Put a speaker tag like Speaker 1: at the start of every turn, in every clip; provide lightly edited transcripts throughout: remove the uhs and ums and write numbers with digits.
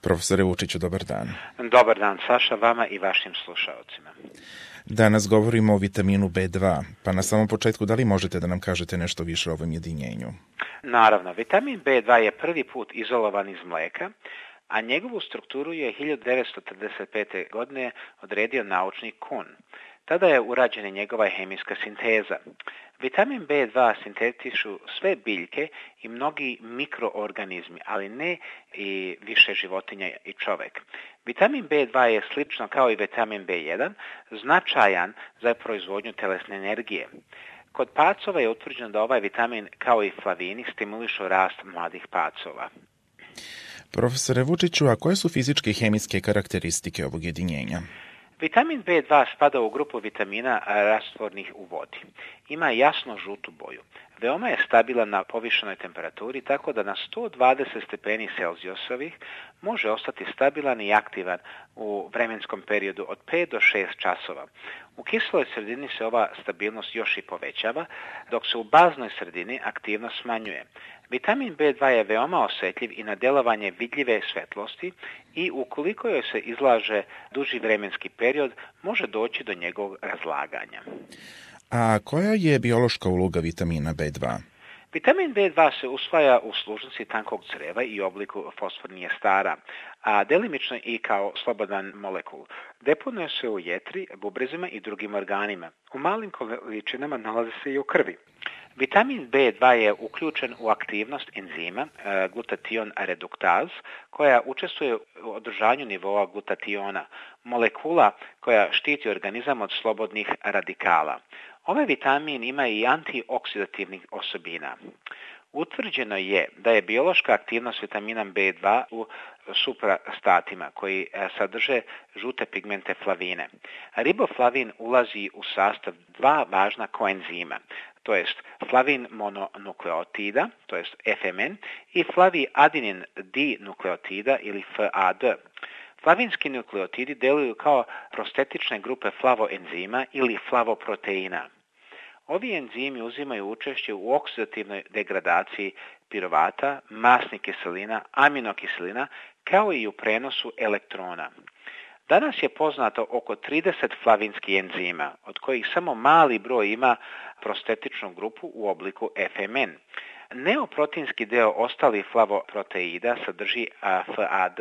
Speaker 1: Profesore Vučiću, dobar dan.
Speaker 2: Dobar dan, Saša, vama i vašim slušaocima.
Speaker 1: Danas govorimo o vitaminu B2, pa na samom početku da li možete da nam kažete nešto više o ovom jedinjenju?
Speaker 2: Naravno, vitamin B2 je prvi put izolovan iz mleka, a njegovu strukturu je 1935. godine odredio naučnik Kuhn. Tada je urađena njegova hemijska sinteza. Vitamin B2 sintetišu sve biljke i mnogi mikroorganizmi, ali ne i više životinja i čovek. Vitamin B2 je slično kao i vitamin B1 značajan za proizvodnju telesne energije. Kod pacova je utvrđeno da ovaj vitamin kao i flavini stimulišu rast mladih pacova.
Speaker 1: Profesore Vučiću, a koje su fizičke i hemijske karakteristike ovog jedinjenja?
Speaker 2: Vitamin B2 spada u grupu vitamina rastvornih u vodi. Ima jasno žutu boju. Veoma je stabilan na povišenoj temperaturi, tako da na 120 stepeni Celzijusovih može ostati stabilan i aktivan u vremenskom periodu od 5 do 6 časova. U kiseloj sredini se ova stabilnost još i povećava, dok se u baznoj sredini aktivnost smanjuje. Vitamin B2 je veoma osjetljiv i na delovanje vidljive svetlosti i ukoliko joj se izlaže duži vremenski period, može doći do njegovog razlaganja.
Speaker 1: A koja je biološka uloga vitamina B2?
Speaker 2: Vitamin B2 se usvaja u služnici tankog creva i obliku fosfornije stara, a delimično i kao slobodan molekul. Deponuje se u jetri, bubrezima i drugim organima. U malim količinama nalazi se i u krvi. Vitamin B2 je uključen u aktivnost enzima glutation reduktaz, koja učestvuje u održanju nivoa glutationa, molekula koja štiti organizam od slobodnih radikala. Ovaj vitamin ima i antioksidativnih osobina. Utvrđeno je da je biološka aktivnost vitamina B2 u suprastatima koji sadrže žute pigmente flavine. Riboflavin ulazi u sastav dva važna koenzima, to jest flavin mononukleotida, to jest FMN, i flaviadinin dinukleotida ili FAD. Flavinski nukleotidi deluju kao prostetične grupe flavoenzima ili flavoproteina. Ovi enzimi uzimaju učešće u oksidativnoj degradaciji pirovata, masnih kiselina, aminokiselina, kao i u prenosu elektrona. Danas je poznato oko 30 flavinskih enzima, od kojih samo mali broj ima prostetičnu grupu u obliku FMN. Neoproteinski deo ostalih flavoproteida sadrži FAD.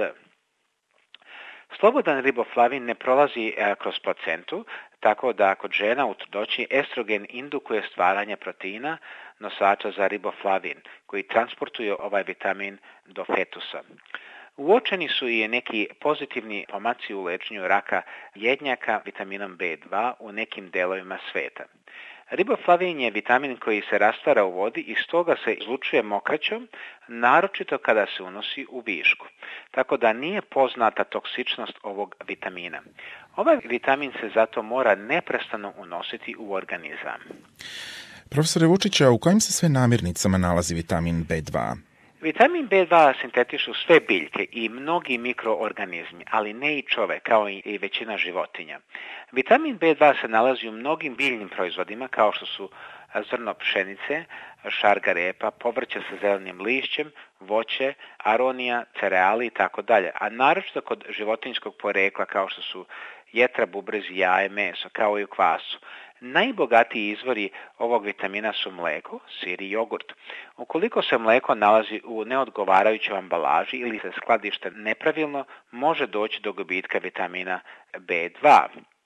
Speaker 2: Slobodan riboflavin ne prolazi kroz placentu, tako da kod žena u trudnoći estrogen indukuje stvaranje proteina nosača za riboflavin, koji transportuje ovaj vitamin do fetusa. Uočeni su i neki pozitivni pomaci u lečenju raka jednjaka vitaminom B2 u nekim delovima sveta. Riboflavin je vitamin koji se rastvara u vodi i stoga se izlučuje mokraćom, naročito kada se unosi u višku, tako da nije poznata toksičnost ovog vitamina. Ovaj vitamin se zato mora neprestano unositi u organizam.
Speaker 1: Profesore Vučića, u kojim se sve namirnicama nalazi vitamin B2?
Speaker 2: Vitamin B2 sintetišu sve biljke i mnogi mikroorganizmi, ali ne i čovek, kao i većina životinja. Vitamin B2 se nalazi u mnogim biljnim proizvodima, kao što su zrno pšenice, šarga repa, povrće sa zelenim lišćem, voće, aronija, cereali itd., a naročito kod životinjskog porekla, kao što su jetra, bubrezi, jaje, meso, kao i u kvasu. Najbogatiji izvori ovog vitamina su mleko, sir i jogurt. Ukoliko se mleko nalazi u neodgovarajućoj ambalaži ili se skladište nepravilno, može doći do gubitka vitamina B2.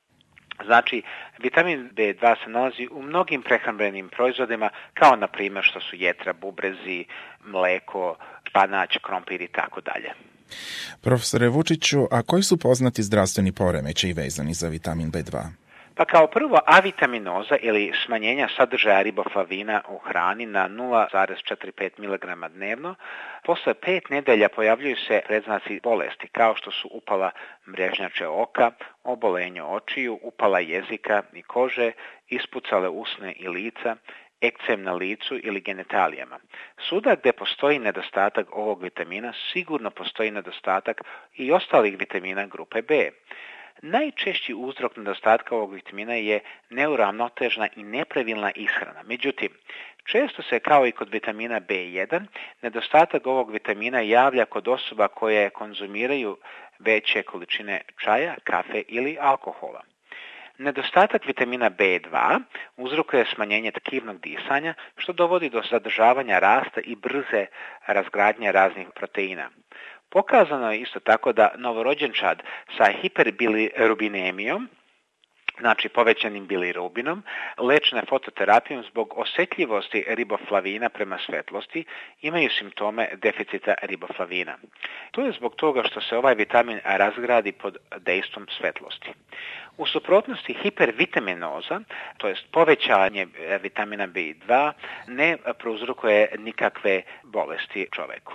Speaker 2: Znači, vitamin B2 se nalazi u mnogim prehrambenim proizvodima, kao na primjer što su jetra, bubrezi, mleko, španać, krompir i tako dalje.
Speaker 1: Profesore Vučiću, a koji su poznati zdravstveni poremećaji vezani za vitamin B2?
Speaker 2: Pa kao prvo, avitaminoza ili smanjenja sadržaja riboflavina u hrani na 0,45 mg dnevno, posle 5 nedelja pojavljuju se predznaci bolesti kao što su upala mrežnjače oka, obolenje očiju, upala jezika i kože, ispucale usne i lica, ekcem na licu ili genitalijama. Svuda gde postoji nedostatak ovog vitamina, sigurno postoji nedostatak i ostalih vitamina grupe B. Najčešći uzrok nedostatka ovog vitamina je neuravnotežna i nepravilna ishrana. Međutim, Često se, kao i kod vitamina B1, nedostatak ovog vitamina javlja kod osoba koje konzumiraju veće količine čaja, kafe ili alkohola. Nedostatak vitamina B2 uzrokuje smanjenje tkivnog disanja, što dovodi do zadržavanja rasta i brze razgradnje raznih proteina. Pokazano je isto tako da novorođenčad sa hiperbilirubinemijom, znači povećanim bilirubinom, lečene fototerapijom zbog osjetljivosti riboflavina prema svetlosti, imaju simptome deficita riboflavina. To je zbog toga što se ovaj vitamin razgradi pod dejstvom svetlosti. U suprotnosti hipervitaminoza, to jest povećanje vitamina B2, ne prouzrokuje nikakve bolesti čoveku.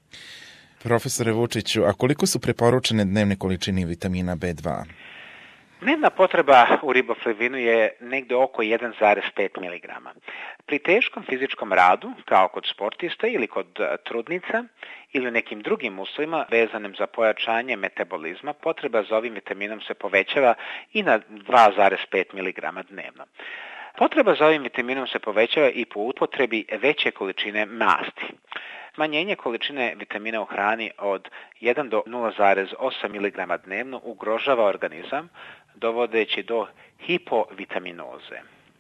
Speaker 1: Profesore Vučiću, a koliko su preporučene dnevne količine vitamina B2?
Speaker 2: Dnevna potreba u riboflavinu je negde oko 1,5 mg. Pri teškom fizičkom radu, kao kod sportista ili kod trudnica ili u nekim drugim uslovima vezanim za pojačanje metabolizma, potreba za ovim vitaminom se povećava i na 2,5 mg dnevno. Potreba za ovim vitaminom se povećava i po upotrebi veće količine masti. Smanjenje količine vitamina u hrani od 1 do 0,8 mg dnevno ugrožava organizam, dovodeći do hipovitaminoze.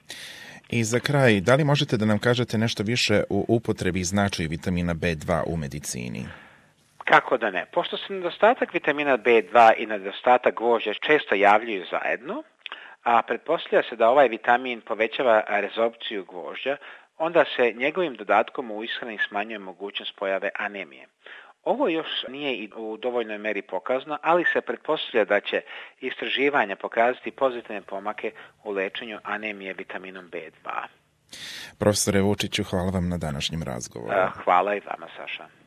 Speaker 1: I za kraj, da li možete da nam kažete nešto više o upotrebi i značaju vitamina B2 u medicini?
Speaker 2: Kako da ne? Pošto se nedostatak vitamina B2 i nedostatak gvožđa često javljaju zajedno, a pretpostavlja se da ovaj vitamin povećava rezorpciju gvožđa, onda se njegovim dodatkom u ishrani smanjuje mogućnost pojave anemije. Ovo još nije i u dovoljnoj meri pokazano, ali se pretpostavlja da će istraživanja pokazati pozitivne pomake u lečenju anemije vitaminom B2.
Speaker 1: Profesore Vučiću, hvala vam na današnjem razgovoru.
Speaker 2: Hvala i vama, Saša.